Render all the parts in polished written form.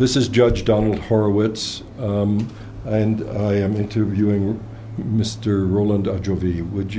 This is Judge Donald Horowitz, and I am interviewing Mr. Roland Adjovi.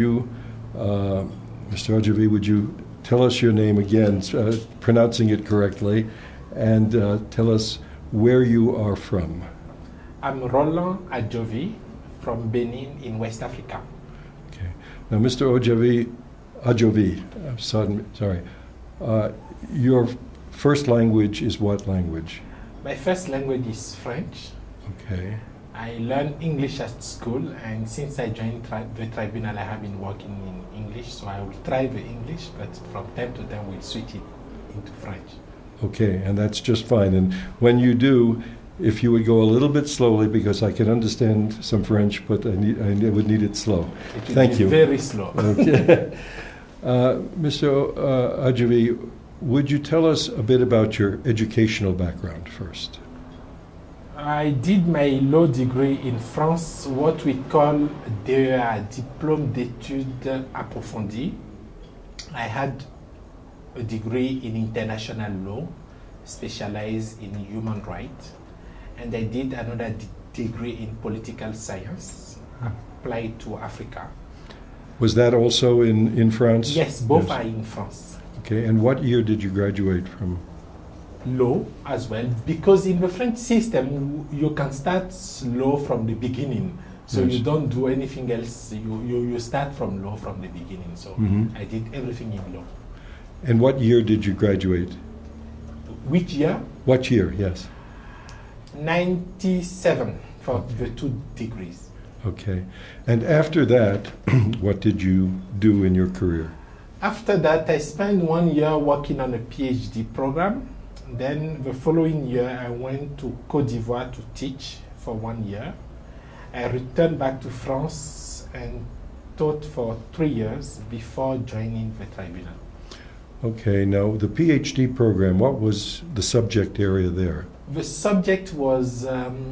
Mr. Adjovi, would you tell us your name again, pronouncing it correctly, and tell us where you are from? I'm Roland Adjovi from Benin in West Africa. Okay. Now, Mr. Adjovi, sorry. Your first language is what language? My first language is French. Okay. I learned English at school, and since I joined the tribunal, I have been working in English, so I will try the English, but from time to time we'll switch it into French. Okay, and that's just fine. And when you do, if you would go a little bit slowly, because I can understand some French, but I would need it slow. Thank you. Very slow. Okay. Mr. Adjovi, would you tell us a bit about your educational background first? I did my law degree in France, what we call the Diplôme d'études approfondies. I had a degree in international law, specialized in human rights, and I did another degree in political science, applied to Africa. Was that also in France? Yes, both are in France. Okay, and what year did you graduate from? Law as well, because in the French system you can start law from the beginning, so yes. You don't do anything else. You start from law from the beginning. So I did everything in law. And what year did you graduate? Which year? What year? Yes. 97 for the 2 degrees. Okay, and after that, what did you do in your career? After that, I spent 1 year working on a PhD program. Then the following year, I went to Côte d'Ivoire to teach for 1 year. I returned back to France and taught for 3 years before joining the tribunal. Okay, now the PhD program, what was the subject area there? The subject was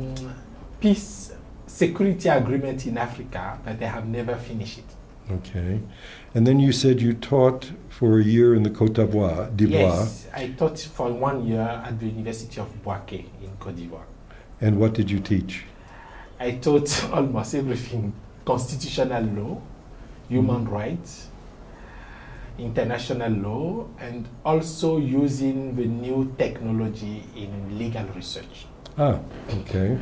peace security agreement in Africa, but I have never finished it. Okay. And then you said you taught for a year in the Côte d'Ivoire. Yes, I taught for 1 year at the University of Bouaké in Côte d'Ivoire. And what did you teach? I taught almost everything: constitutional law, human rights, international law, and also using the new technology in legal research. Ah, okay.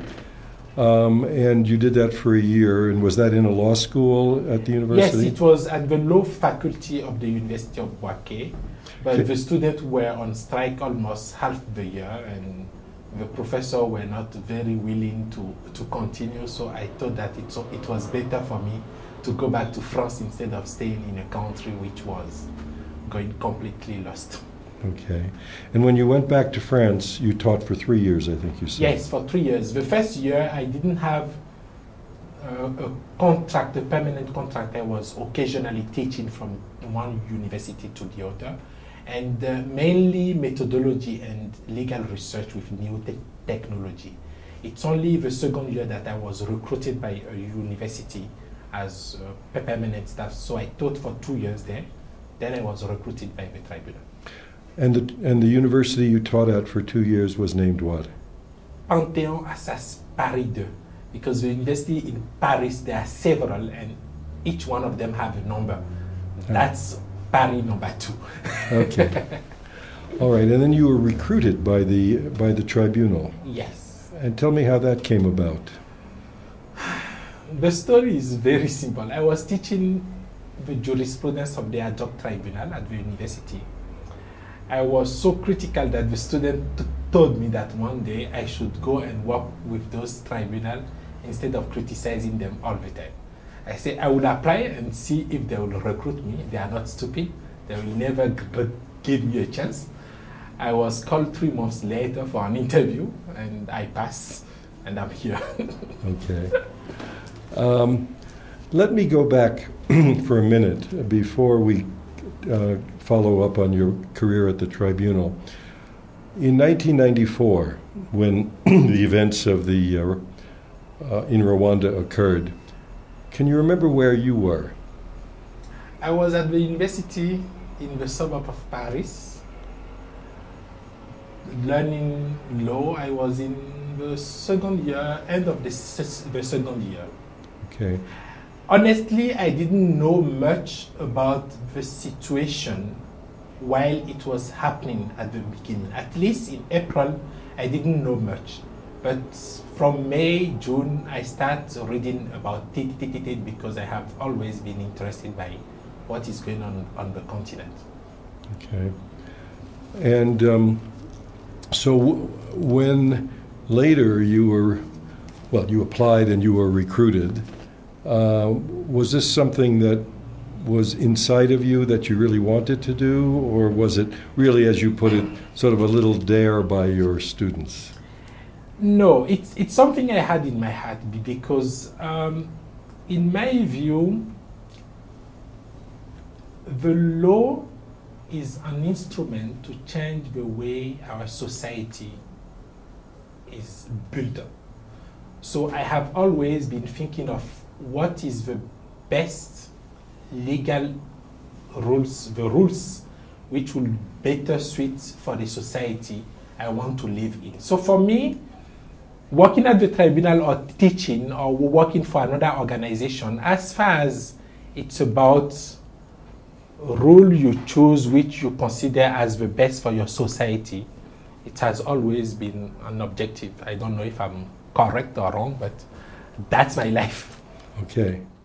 And you did that for a year, and was that in a law school at the university? Yes, it was at the law faculty of the University of Bouaké, but the students were on strike almost half the year, and the professors were not very willing to continue, so I thought that it was better for me to go back to France instead of staying in a country which was going completely lost. Okay. And when you went back to France, you taught for 3 years, I think you said. Yes, for 3 years. The first year, I didn't have a contract, a permanent contract. I was occasionally teaching from one university to the other, and mainly methodology and legal research with new technology. It's only the second year that I was recruited by a university as permanent staff, so I taught for 2 years there. Then I was recruited by the tribunal. And the university you taught at for 2 years was named what? Panthéon-Assas Paris 2, because the university in Paris, there are several, and each one of them have a number. That's Paris number 2. Okay. All right, and then you were recruited by the tribunal. Yes. And tell me how that came about. The story is very simple. I was teaching the jurisprudence of the ad hoc tribunal at the university. I was so critical that the student told me that one day I should go and work with those tribunals instead of criticizing them all the time. I said I will apply and see if they will recruit me. They are not stupid. They will never give me a chance. I was called 3 months later for an interview, and I passed, and I'm here. Okay. Let me go back for a minute before we follow up on your career at the tribunal. In 1994, when the events of the in Rwanda occurred, can you remember where you were? I was at the university in the suburb of Paris. learning law, I was in the second year, end of the second year. Okay. Honestly, I didn't know much about the situation while it was happening at the beginning. At least in April, I didn't know much. But from May, June, I start reading about it because I have always been interested by what is going on the continent. Okay. And so when later you applied and you were recruited, was this something that was inside of you that you really wanted to do, or was it really, as you put it, sort of a little dare by your students? No, it's something I had in my heart because in my view, the law is an instrument to change the way our society is built up. So I have always been thinking of what is the best legal rules, the rules which will better suit for the society I want to live in. So for me, working at the tribunal or teaching or working for another organization, as far as it's about rule you choose which you consider as the best for your society, it has always been an objective. I don't know if I'm correct or wrong, but that's my life. Okay.